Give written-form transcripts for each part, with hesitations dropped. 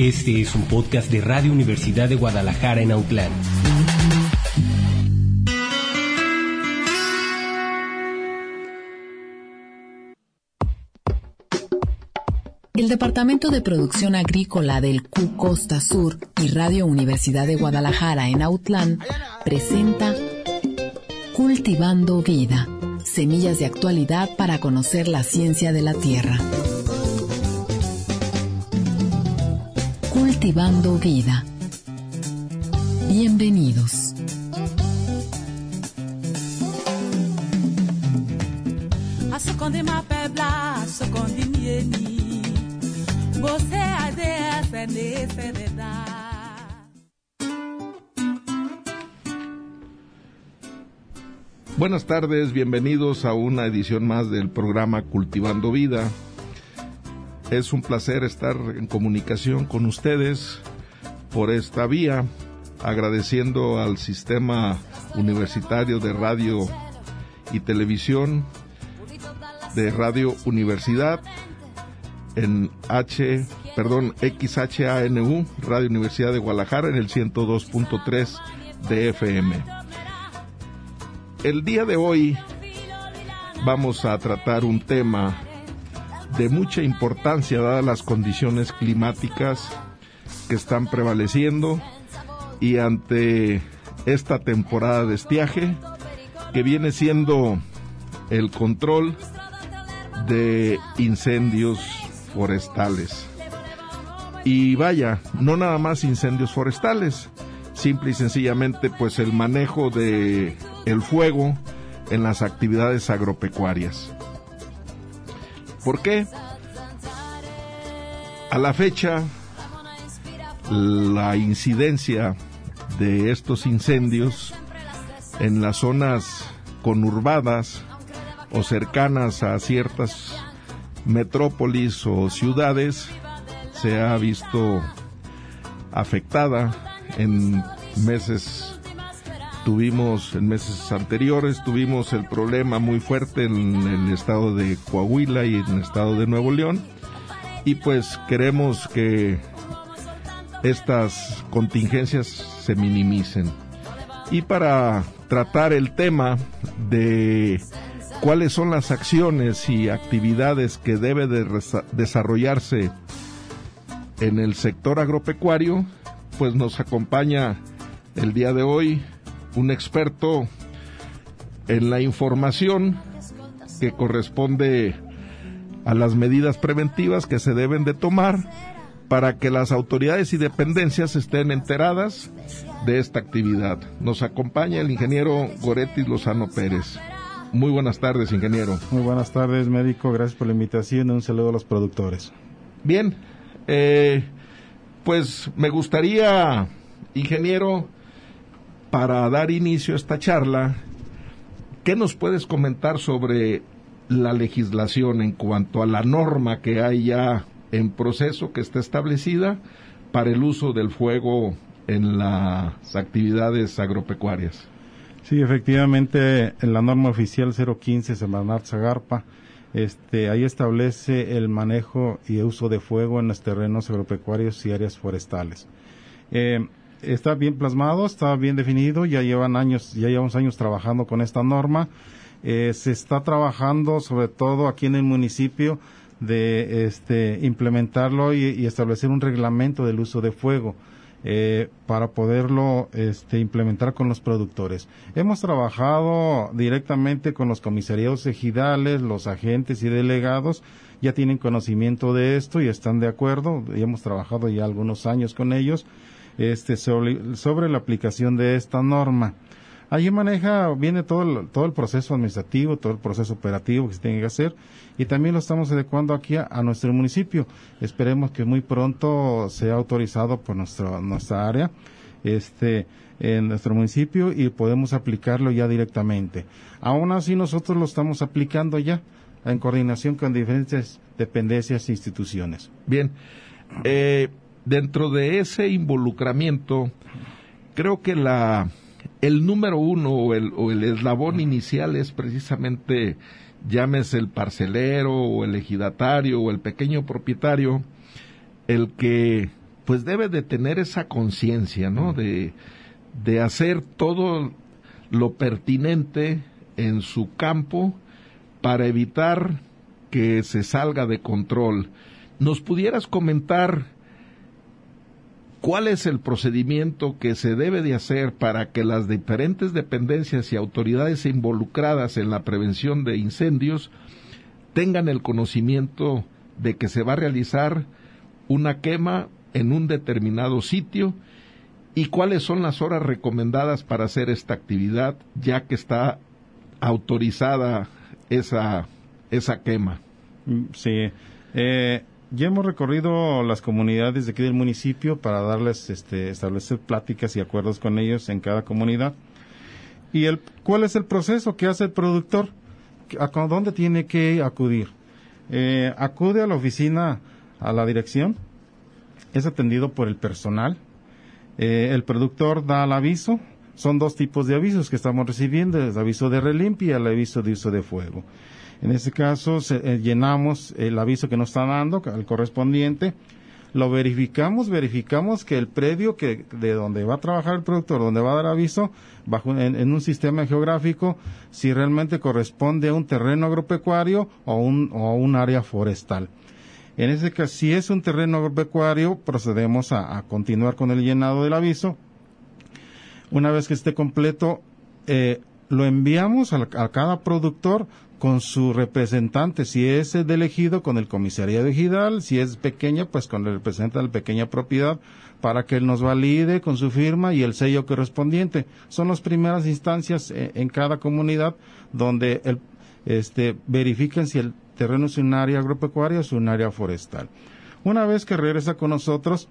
Este es un podcast de Radio Universidad de Guadalajara en Autlán. El Departamento de Producción Agrícola del Q Costa Sur y Radio Universidad de Guadalajara en Autlán presenta Cultivando Vida, semillas de actualidad para conocer la ciencia de la tierra. Cultivando Vida. Bienvenidos. Buenas tardes, bienvenidos a una edición más del programa Cultivando Vida. Es un placer estar en comunicación con ustedes por esta vía, agradeciendo al Sistema Universitario de Radio y Televisión de Radio Universidad en XHANU, Radio Universidad de Guadalajara en el 102.3 de FM. El día de hoy vamos a tratar un tema de mucha importancia dadas las condiciones climáticas que están prevaleciendo y ante esta temporada de estiaje que viene siendo el control de incendios forestales. Y vaya, no nada más incendios forestales, simple y sencillamente pues el manejo de el fuego en las actividades agropecuarias. ¿Por qué? A la fecha, la incidencia de estos incendios en las zonas conurbadas o cercanas a ciertas metrópolis o ciudades se ha visto afectada. En meses anteriores tuvimos el problema muy fuerte en el estado de Coahuila y en el estado de Nuevo León, y pues queremos que estas contingencias se minimicen. Y para tratar el tema de cuáles son las acciones y actividades que debe de desarrollarse en el sector agropecuario, pues nos acompaña el día de hoy un experto en la información que corresponde a las medidas preventivas que se deben de tomar para que las autoridades y dependencias estén enteradas de esta actividad. Nos acompaña el ingeniero Goretti Lozano Pérez. Muy buenas tardes, ingeniero. Muy buenas tardes, médico. Gracias por la invitación. Un saludo a los productores. Bien, pues me gustaría, ingeniero, para dar inicio a esta charla, ¿qué nos puedes comentar sobre la legislación en cuanto a la norma que hay ya en proceso, que está establecida para el uso del fuego en las actividades agropecuarias? Sí, efectivamente, en la norma oficial 015 Semarnat-Zagarpa, ahí establece el manejo y uso de fuego en los terrenos agropecuarios y áreas forestales. Está bien plasmado, está bien definido, ya llevamos años trabajando con esta norma. Se está trabajando sobre todo aquí en el municipio de implementarlo y establecer un reglamento del uso de fuego para poderlo implementar con los productores. Hemos trabajado directamente con los comisariados ejidales, los agentes y delegados, ya tienen conocimiento de esto y están de acuerdo, y hemos trabajado ya algunos años con ellos sobre la aplicación de esta norma. Allí viene todo el proceso administrativo, todo el proceso operativo que se tiene que hacer, y también lo estamos adecuando aquí a nuestro municipio. Esperemos que muy pronto sea autorizado por nuestra área, en nuestro municipio, y podemos aplicarlo ya directamente. Aún así, nosotros lo estamos aplicando ya en coordinación con diferentes dependencias e instituciones. Bien, dentro de ese involucramiento, creo que el número uno o el eslabón inicial es precisamente, llámese el parcelero o el ejidatario o el pequeño propietario, el que pues debe de tener esa conciencia, ¿no? De hacer todo lo pertinente en su campo para evitar que se salga de control. ¿Nos pudieras comentar cuál es el procedimiento que se debe de hacer para que las diferentes dependencias y autoridades involucradas en la prevención de incendios tengan el conocimiento de que se va a realizar una quema en un determinado sitio y cuáles son las horas recomendadas para hacer esta actividad, ya que está autorizada esa quema? Sí, ya hemos recorrido las comunidades de aquí del municipio para darles, establecer pláticas y acuerdos con ellos en cada comunidad. ¿Y cuál es el proceso que hace el productor? ¿A dónde tiene que acudir? Acude a la oficina, a la dirección, es atendido por el personal. El productor da el aviso. Son dos tipos de avisos que estamos recibiendo: el aviso de relimpia y el aviso de uso de fuego. En este caso llenamos el aviso que nos está dando, el correspondiente, lo verificamos que el predio de donde va a trabajar el productor, donde va a dar aviso, en un sistema geográfico, si realmente corresponde a un terreno agropecuario o un área forestal. En ese caso, si es un terreno agropecuario, procedemos a continuar con el llenado del aviso. Una vez que esté completo, lo enviamos a cada productor con su representante, si es el elegido, con el comisariado ejidal; si es pequeña, pues con el representante de la pequeña propiedad, para que él nos valide con su firma y el sello correspondiente. Son las primeras instancias en cada comunidad donde verifican si el terreno es un área agropecuaria o es un área forestal. Una vez que regresa con nosotros,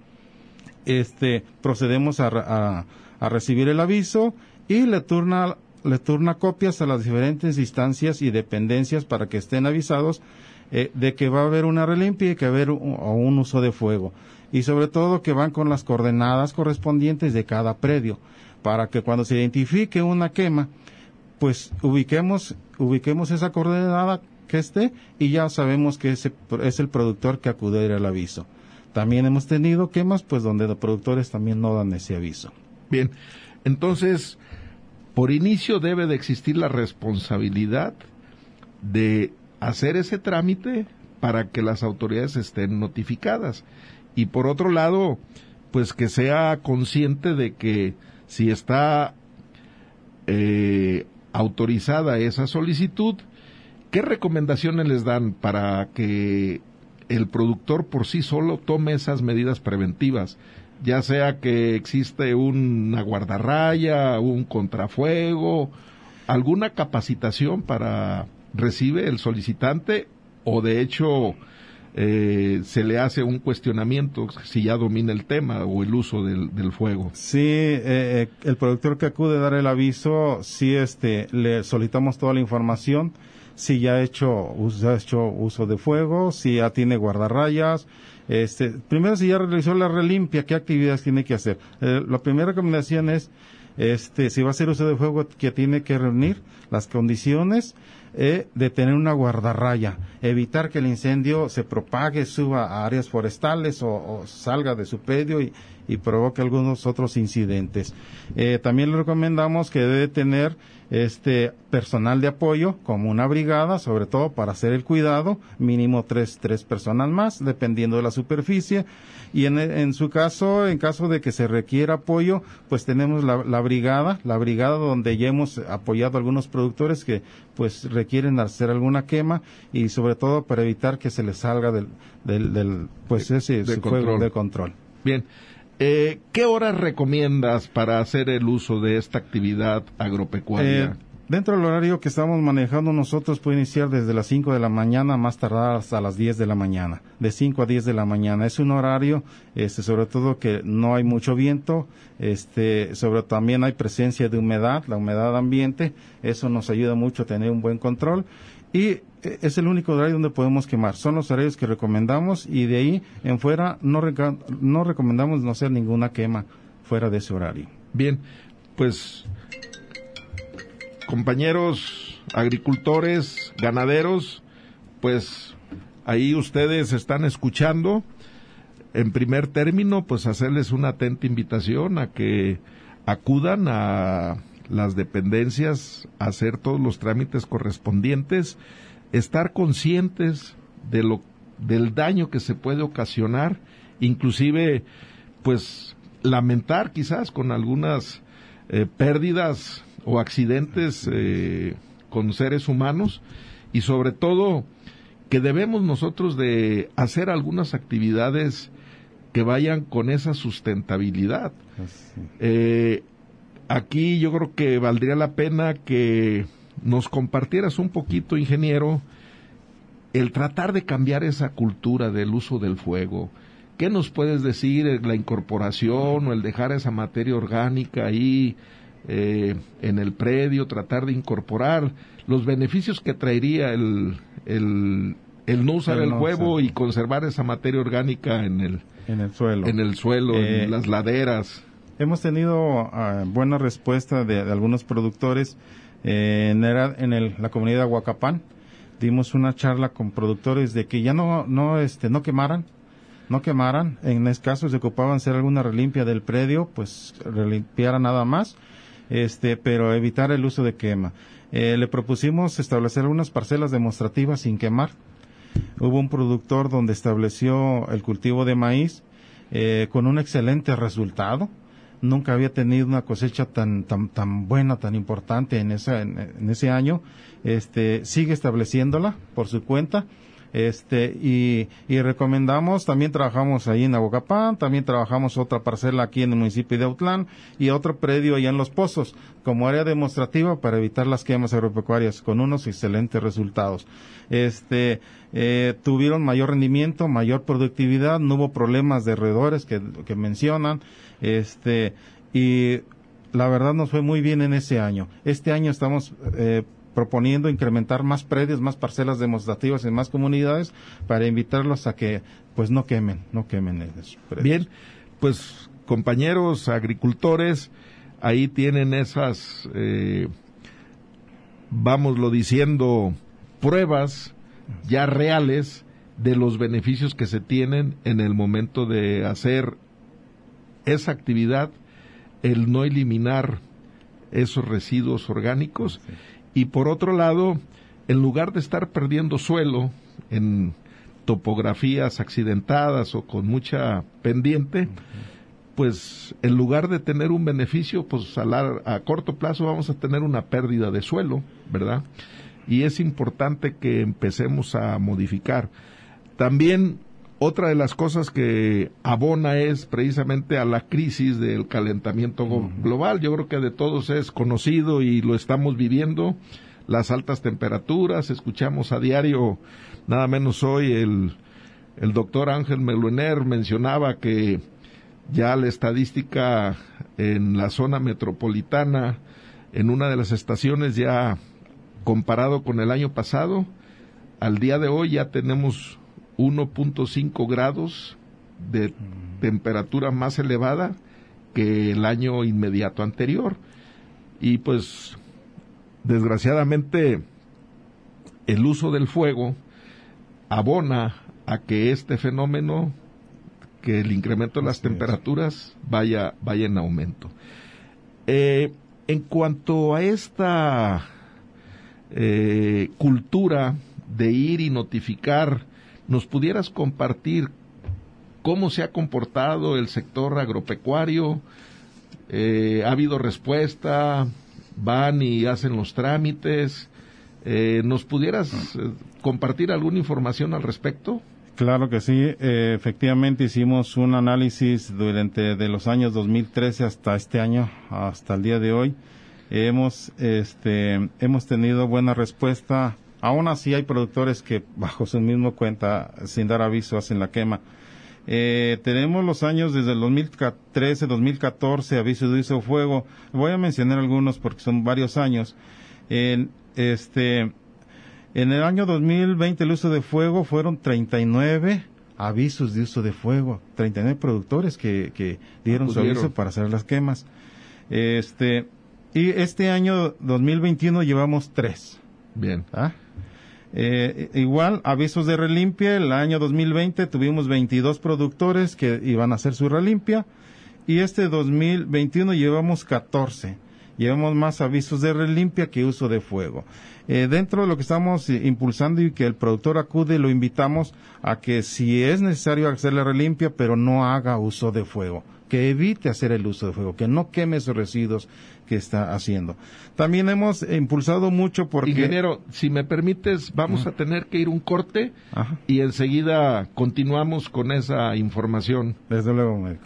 procedemos a recibir el aviso y le turna copias a las diferentes instancias y dependencias para que estén avisados de que va a haber una relimpia y que va a haber un uso de fuego. Y sobre todo que van con las coordenadas correspondientes de cada predio, para que cuando se identifique una quema, pues ubiquemos esa coordenada que esté y ya sabemos que ese es el productor que acudirá al aviso. También hemos tenido quemas pues donde los productores también no dan ese aviso. Bien, entonces, por inicio debe de existir la responsabilidad de hacer ese trámite para que las autoridades estén notificadas. Y por otro lado, pues que sea consciente de que si está autorizada esa solicitud, ¿qué recomendaciones les dan para que el productor por sí solo tome esas medidas preventivas? Ya sea que existe una guardarraya, un contrafuego, alguna capacitación recibe el solicitante, o de hecho se le hace un cuestionamiento si ya domina el tema o el uso del fuego. Sí, el productor que acude a dar el aviso, sí, le solicitamos toda la información, si ya ha hecho uso de fuego, si ya tiene guardarrayas. Primero, si ya realizó la relimpia, ¿qué actividades tiene que hacer? La primera recomendación es, si va a hacer uso de fuego, que tiene que reunir las condiciones de tener una guardarraya, evitar que el incendio se propague, suba a áreas forestales o salga de su predio y provoque algunos otros incidentes. También le recomendamos que debe tener personal de apoyo, como una brigada, sobre todo para hacer el cuidado, mínimo tres personas más, dependiendo de la superficie. Y en su caso, en caso de que se requiera apoyo, pues tenemos la brigada donde ya hemos apoyado a algunos productores que pues requieren hacer alguna quema, y sobre todo para evitar que se les salga su fuego de control. Bien. ¿Qué horas recomiendas para hacer el uso de esta actividad agropecuaria? Dentro del horario que estamos manejando nosotros, puede iniciar desde las 5 de la mañana, más tardar hasta las 10 de la mañana. De 5 a 10 de la mañana. Es un horario, sobre todo que no hay mucho viento, también hay presencia de humedad, la humedad ambiente. Eso nos ayuda mucho a tener un buen control. Y es el único horario donde podemos quemar. Son los horarios que recomendamos, y de ahí en fuera no recomendamos no hacer ninguna quema fuera de ese horario. Bien, pues compañeros agricultores, ganaderos, pues ahí ustedes están escuchando. en primer término, pues hacerles una atenta invitación a que acudan a las dependencias a hacer todos los trámites correspondientes, estar conscientes del daño que se puede ocasionar, inclusive pues lamentar quizás con algunas pérdidas o accidentes con seres humanos, y sobre todo que debemos nosotros de hacer algunas actividades que vayan con esa sustentabilidad. Aquí yo creo que valdría la pena que nos compartieras un poquito, ingeniero, el tratar de cambiar esa cultura del uso del fuego. ¿Qué nos puedes decir? ¿La incorporación o el dejar esa materia orgánica ahí en el predio, tratar de incorporar los beneficios que traería el no usar el fuego y conservar esa materia orgánica en el suelo, en las laderas? Hemos tenido buena respuesta de algunos productores en la comunidad de Aguacapán. Dimos una charla con productores de que ya no quemaran. En este caso, se ocupaban hacer alguna relimpia del predio, pues relimpiara nada más, pero evitar el uso de quema. Le propusimos establecer algunas parcelas demostrativas sin quemar. Hubo un productor donde estableció el cultivo de maíz con un excelente resultado. Nunca había tenido una cosecha tan buena, tan importante en ese año. Sigue estableciéndola por su cuenta. Y recomendamos, también trabajamos ahí en Aguacapán, también trabajamos otra parcela aquí en el municipio de Autlán y otro predio allá en Los Pozos como área demostrativa para evitar las quemas agropecuarias con unos excelentes resultados. Tuvieron mayor rendimiento, mayor productividad, no hubo problemas de roedores que mencionan, y la verdad nos fue muy bien en ese año. Este año estamos proponiendo incrementar más predios, más parcelas demostrativas en más comunidades para invitarlos a que pues no quemen esos predios. Bien, pues compañeros agricultores, ahí tienen esas, vámoslo diciendo, pruebas ya reales de los beneficios que se tienen en el momento de hacer esa actividad, el no eliminar esos residuos orgánicos. Sí. Y por otro lado, en lugar de estar perdiendo suelo en topografías accidentadas o con mucha pendiente, pues en lugar de tener un beneficio, pues a corto plazo vamos a tener una pérdida de suelo, ¿verdad? Y es importante que empecemos a modificar. También otra de las cosas que abona es precisamente a la crisis del calentamiento global. Yo creo que de todos es conocido y lo estamos viviendo. Las altas temperaturas, escuchamos a diario, nada menos hoy el doctor Ángel Meluener mencionaba que ya la estadística en la zona metropolitana, en una de las estaciones ya comparado con el año pasado, al día de hoy ya tenemos 1.5 grados de temperatura más elevada que el año inmediato anterior. Y pues, desgraciadamente, el uso del fuego abona a que este fenómeno, que el incremento de las temperaturas vaya en aumento. En cuanto a esta cultura de ir y notificar, ¿nos pudieras compartir cómo se ha comportado el sector agropecuario? ¿Ha habido respuesta? ¿Van y hacen los trámites? ¿Nos pudieras compartir alguna información al respecto? Claro que sí. Efectivamente hicimos un análisis durante de los años 2013 hasta este año, hasta el día de hoy. Hemos tenido buena respuesta. Aún así hay productores que bajo su mismo cuenta, sin dar aviso, hacen la quema. Tenemos los años desde el 2013, 2014, aviso de uso de fuego. Voy a mencionar algunos porque son varios años. En el año 2020 el uso de fuego fueron 39 avisos de uso de fuego, 39 productores que dieron su aviso para hacer las quemas. Y este año 2021 llevamos 3. Bien. Igual, avisos de relimpia. El año 2020 tuvimos 22 productores que iban a hacer su relimpia, y este 2021 llevamos 14. Llevamos más avisos de relimpia que uso de fuego. Dentro de lo que estamos impulsando y que el productor acude, lo invitamos a que si es necesario hacer la relimpia, pero no haga uso de fuego, que evite hacer el uso de fuego, que no queme esos residuos que está haciendo. También hemos impulsado mucho porque... Ingeniero, si me permites, vamos a tener que ir un corte y enseguida continuamos con esa información. Desde luego, médico.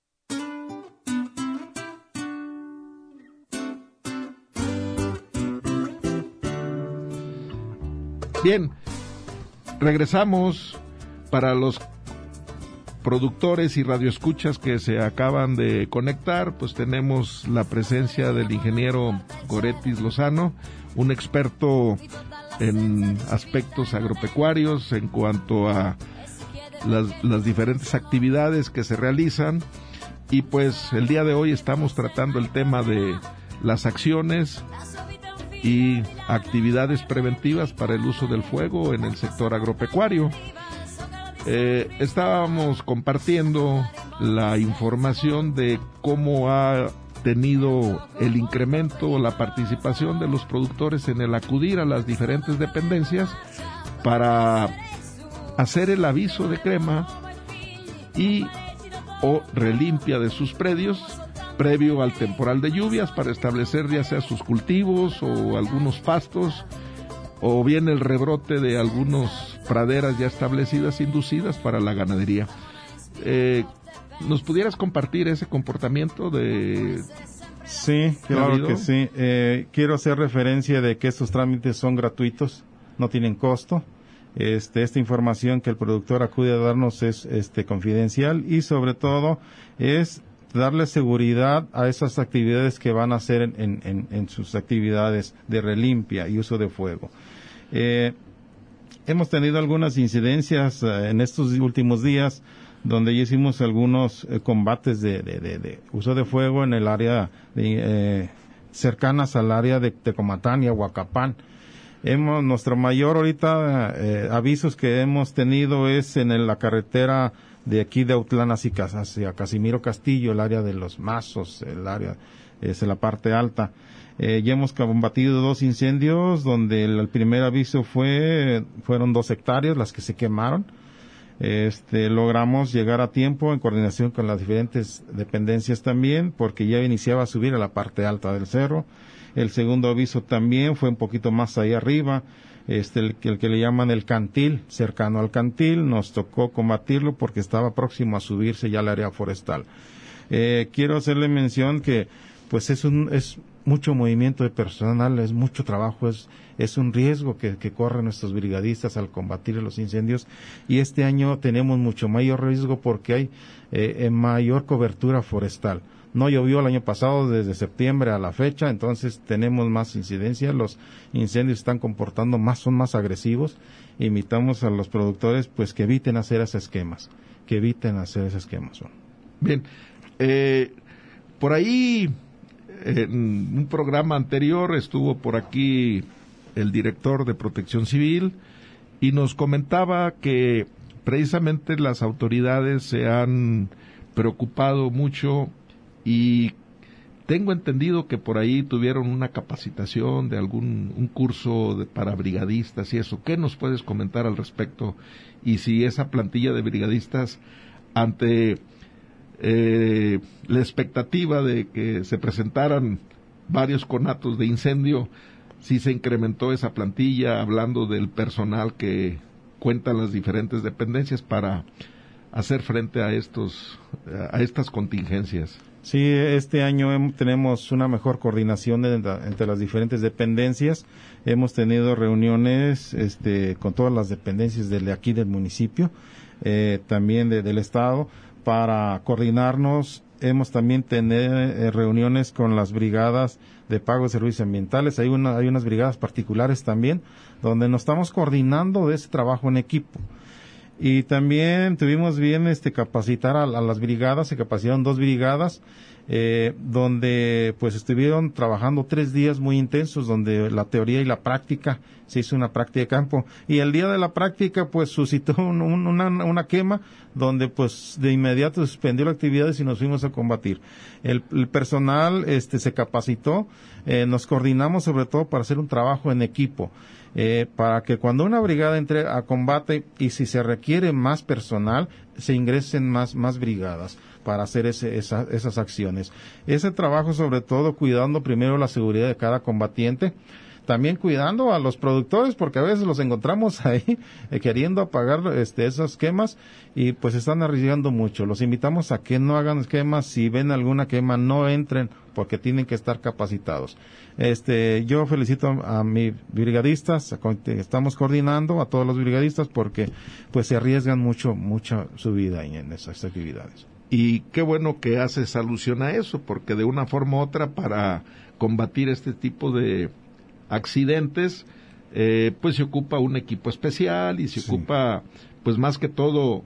Bien, regresamos. Para los productores y radioescuchas que se acaban de conectar, pues tenemos la presencia del ingeniero Goretis Lozano, un experto en aspectos agropecuarios en cuanto a las diferentes actividades que se realizan, y pues el día de hoy estamos tratando el tema de las acciones y actividades preventivas para el uso del fuego en el sector agropecuario. Estábamos compartiendo la información de cómo ha tenido el incremento o la participación de los productores en el acudir a las diferentes dependencias para hacer el aviso de crema y o relimpia de sus predios previo al temporal de lluvias, para establecer ya sea sus cultivos o algunos pastos, o bien el rebrote de algunas praderas ya establecidas, inducidas para la ganadería. ¿Nos pudieras compartir ese comportamiento de...? Sí, claro que sí. Quiero hacer referencia de que estos trámites son gratuitos, no tienen costo. Esta información que el productor acude a darnos es confidencial, y sobre todo es darle seguridad a esas actividades que van a hacer en sus actividades de relimpia y uso de fuego. Hemos tenido algunas incidencias en estos últimos días, donde ya hicimos algunos combates de uso de fuego en el área cercanas al área de Tecomatán y Ahuacapán. Nuestro mayor ahorita avisos que hemos tenido es en la carretera de aquí de Autlán hacia Casimiro Castillo, el área de los Mazos, el área es la parte alta. Ya hemos combatido 2 incendios, donde el primer aviso fueron 2 hectáreas las que se quemaron. Logramos llegar a tiempo en coordinación con las diferentes dependencias también, porque ya iniciaba a subir a la parte alta del cerro. El segundo aviso también fue un poquito más ahí arriba, el que le llaman el Cantil, cercano al Cantil. Nos tocó combatirlo porque estaba próximo a subirse ya al área forestal. Quiero hacerle mención que pues es mucho movimiento de personal, es mucho trabajo, es un riesgo que corren nuestros brigadistas al combatir los incendios, y este año tenemos mucho mayor riesgo porque hay mayor cobertura forestal. No llovió el año pasado desde septiembre a la fecha, entonces tenemos más incidencia, los incendios están comportando son más agresivos. Invitamos a los productores pues que eviten hacer esos esquemas, Bien, por ahí en un programa anterior estuvo por aquí el director de Protección Civil y nos comentaba que precisamente las autoridades se han preocupado mucho, y tengo entendido que por ahí tuvieron una capacitación de un curso para brigadistas y eso. ¿Qué nos puedes comentar al respecto? Y si esa plantilla de brigadistas, ante la expectativa de que se presentaran varios conatos de incendio, si se incrementó esa plantilla, hablando del personal que cuentan las diferentes dependencias para hacer frente a estas contingencias. Sí, este año tenemos una mejor coordinación entre las diferentes dependencias. Hemos tenido reuniones con todas las dependencias de aquí del municipio, también del estado, para coordinarnos. Hemos también tenido reuniones con las brigadas de pago de servicios ambientales. Hay unas brigadas particulares también, donde nos estamos coordinando de ese trabajo en equipo. Y también tuvimos bien capacitar a las brigadas, se capacitaron 2 brigadas, donde pues estuvieron trabajando 3 días muy intensos, donde la teoría y la práctica, se hizo una práctica de campo, y el día de la práctica pues suscitó una quema, donde pues de inmediato suspendió las actividades y nos fuimos a combatir. El personal se capacitó, nos coordinamos sobre todo para hacer un trabajo en equipo, para que cuando una brigada entre a combate y si se requiere más personal, se ingresen más brigadas para hacer esas acciones. Ese trabajo, sobre todo, cuidando primero la seguridad de cada combatiente, también cuidando a los productores, porque a veces los encontramos ahí queriendo apagar esas quemas y pues están arriesgando mucho. Los invitamos a que no hagan quemas, si ven alguna quema no entren, porque tienen que estar capacitados. Yo felicito a mis brigadistas, estamos coordinando a todos los brigadistas porque pues se arriesgan mucha su vida en esas actividades. Y qué bueno que haces alusión a eso, porque de una forma u otra, para combatir este tipo de accidentes, pues se ocupa un equipo especial y se ocupa, pues más que todo,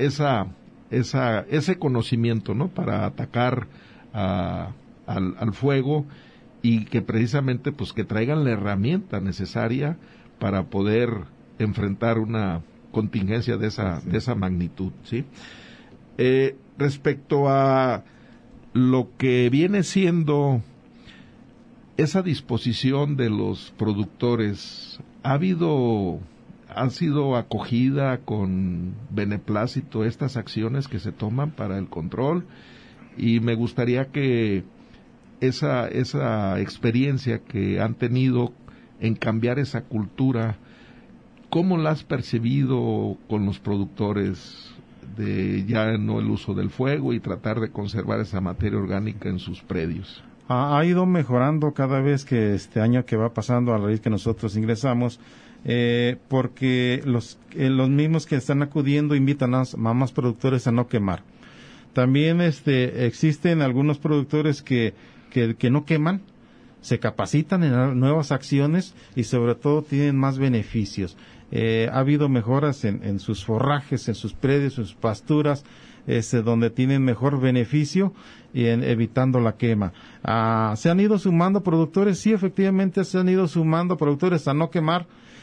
ese conocimiento, ¿no? Para atacar al fuego, y que precisamente, pues que traigan la herramienta necesaria para poder enfrentar una contingencia de esa magnitud, ¿sí? Respecto a lo que viene siendo esa disposición de los productores, ¿ha sido acogida con beneplácito estas acciones que se toman para el control? Y me gustaría que esa experiencia que han tenido en cambiar esa cultura, ¿cómo la has percibido con los productores de ya no el uso del fuego y tratar de conservar esa materia orgánica en sus predios? Ha ido mejorando cada vez que este año que va pasando, a raíz que nosotros ingresamos, porque los mismos que están acudiendo invitan a más productores a no quemar. También existen algunos productores que no queman, se capacitan en nuevas acciones y sobre todo tienen más beneficios. Ha habido mejoras en sus forrajes, en sus predios, en sus pasturas, donde tienen mejor beneficio y evitando la quema. Se han ido sumando productores, sí, efectivamente se han ido sumando productores a no quemar.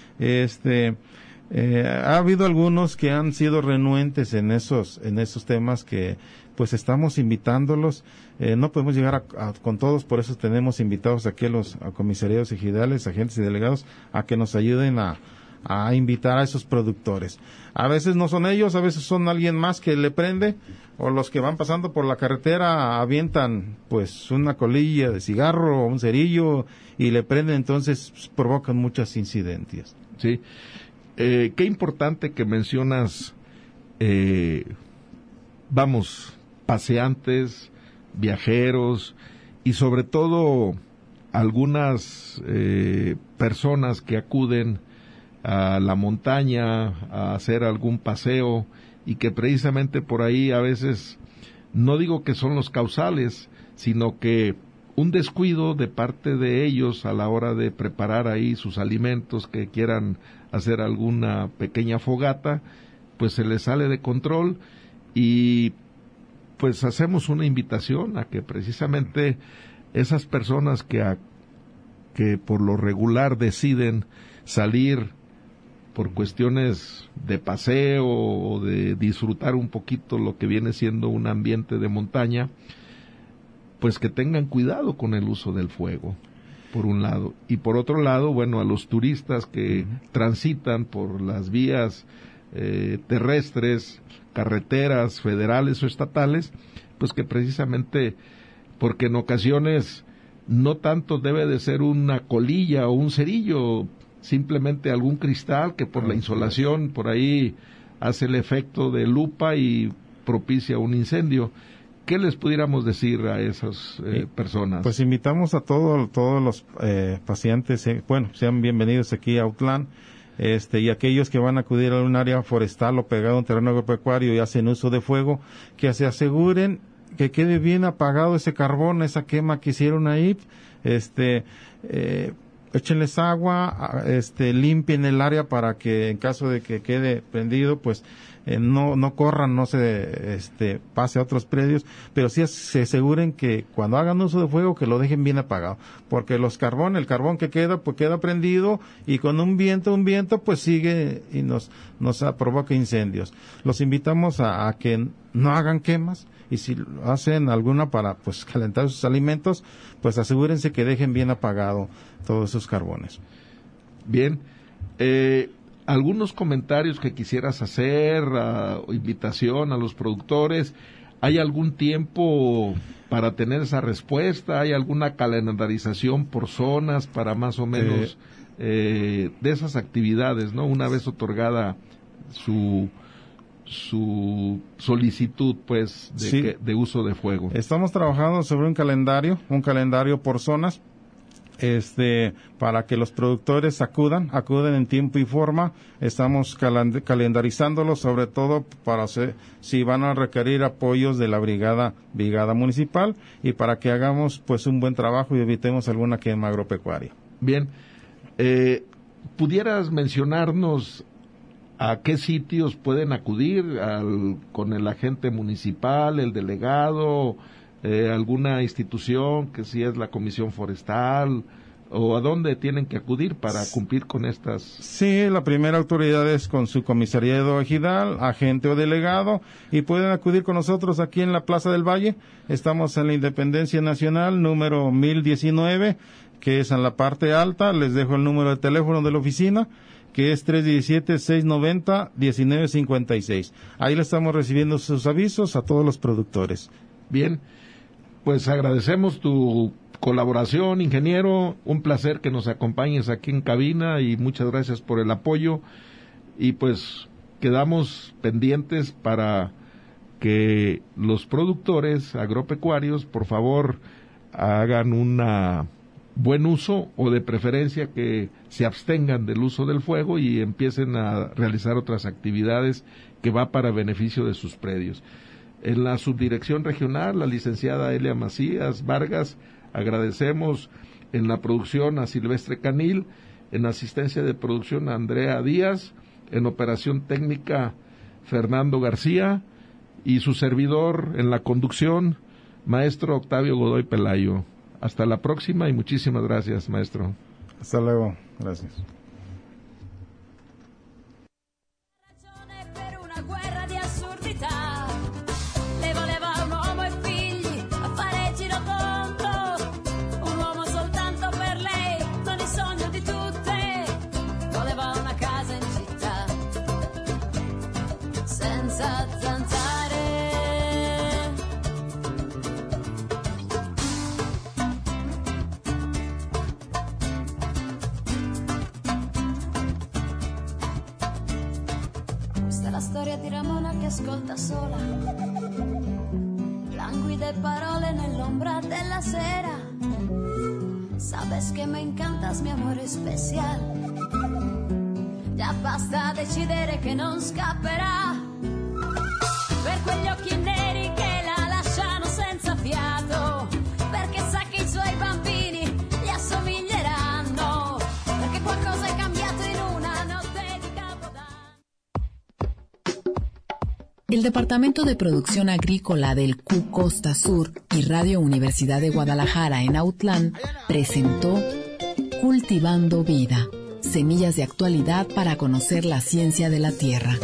Ha habido algunos que han sido renuentes en esos temas que pues estamos invitándolos. No podemos llegar con todos, por eso tenemos invitados aquí a comisariados ejidales, agentes y delegados, a que nos ayuden a invitar a esos productores. A veces no son ellos, a veces son alguien más que le prende, o los que van pasando por la carretera avientan pues una colilla de cigarro o un cerillo y le prenden, entonces provocan muchas incidencias. Sí. Qué importante que mencionas, paseantes, viajeros y sobre todo algunas personas que acuden a la montaña a hacer algún paseo y que precisamente por ahí a veces, no digo que son los causales, sino que un descuido de parte de ellos a la hora de preparar ahí sus alimentos, que quieran hacer alguna pequeña fogata, pues se les sale de control, y pues hacemos una invitación a que precisamente esas personas que por lo regular deciden salir por cuestiones de paseo o de disfrutar un poquito lo que viene siendo un ambiente de montaña, pues que tengan cuidado con el uso del fuego, por un lado. Y por otro lado, bueno, a los turistas que transitan por las vías terrestres, carreteras federales o estatales, pues que precisamente, porque en ocasiones no tanto debe de ser una colilla o un cerillo, simplemente algún cristal que por la insolación por ahí hace el efecto de lupa y propicia un incendio. ¿Qué les pudiéramos decir a esas personas? Pues invitamos a todos los pacientes, sean bienvenidos aquí a Autlán, y aquellos que van a acudir a un área forestal o pegado a un terreno agropecuario y hacen uso de fuego, que se aseguren que quede bien apagado ese carbón, esa quema que hicieron ahí, échenles agua, limpien el área para que en caso de que quede prendido, pues no corran, no se pase a otros predios, pero sí se aseguren que cuando hagan uso de fuego que lo dejen bien apagado, porque el carbón que queda, pues queda prendido y con un viento pues sigue y nos provoca incendios. Los invitamos a que no hagan quemas, y si hacen alguna para pues calentar sus alimentos, pues asegúrense que dejen bien apagado todos esos carbones. Bien, algunos comentarios que quisieras hacer, invitación a los productores. ¿Hay algún tiempo para tener esa respuesta? ¿Hay alguna calendarización por zonas para más o menos de esas actividades, ¿no? Una vez otorgada su solicitud, pues, de uso de fuego. Estamos trabajando sobre un calendario por zonas, para que los productores acuden en tiempo y forma. Estamos calendarizándolo, sobre todo para si van a requerir apoyos de la brigada municipal, y para que hagamos pues un buen trabajo y evitemos alguna quema agropecuaria. Bien, ¿pudieras mencionarnos a qué sitios pueden acudir con el agente municipal, el delegado, alguna institución, que si es la Comisión Forestal, o a dónde tienen que acudir para cumplir con estas? Sí, la primera autoridad es con su comisariado ejidal, agente o delegado, y pueden acudir con nosotros aquí en la Plaza del Valle. Estamos en la Independencia Nacional, número 1019, que es en la parte alta. Les dejo el número de teléfono de la oficina, que es 317-690-1956. Ahí le estamos recibiendo sus avisos a todos los productores. Bien, pues agradecemos tu colaboración, ingeniero. Un placer que nos acompañes aquí en cabina y muchas gracias por el apoyo. Y pues quedamos pendientes para que los productores agropecuarios, por favor, hagan una buen uso, o de preferencia que se abstengan del uso del fuego y empiecen a realizar otras actividades que va para beneficio de sus predios. En la subdirección regional, la licenciada Elia Macías Vargas, agradecemos en la producción a Silvestre Canil, en asistencia de producción a Andrea Díaz, en operación técnica Fernando García, y su servidor en la conducción, maestro Octavio Godoy Pelayo. Hasta la próxima y muchísimas gracias, maestro. Hasta luego. Gracias. La storia di Ramona che ascolta sola, languide parole nell'ombra della sera. Sabes que me encantas, mi amore especial. Già basta decidere che non scapperà per quegli occhi neri che la lasciano senza fiato, perché sa che i suoi bambini gli assomiglieranno, perché qualcosa è cambiato in una notte di Capodanno. El Departamento de Producción Agrícola del Q Costa Sur y Radio Universidad de Guadalajara en Autlán presentó Cultivando Vida, semillas de actualidad para conocer la ciencia de la tierra.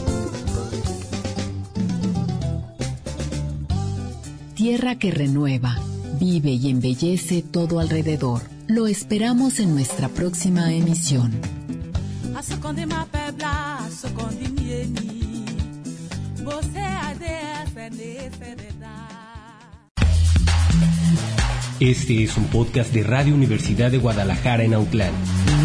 Tierra que renueva, vive y embellece todo alrededor. Lo esperamos en nuestra próxima emisión. Este es un podcast de Radio Universidad de Guadalajara en Autlán.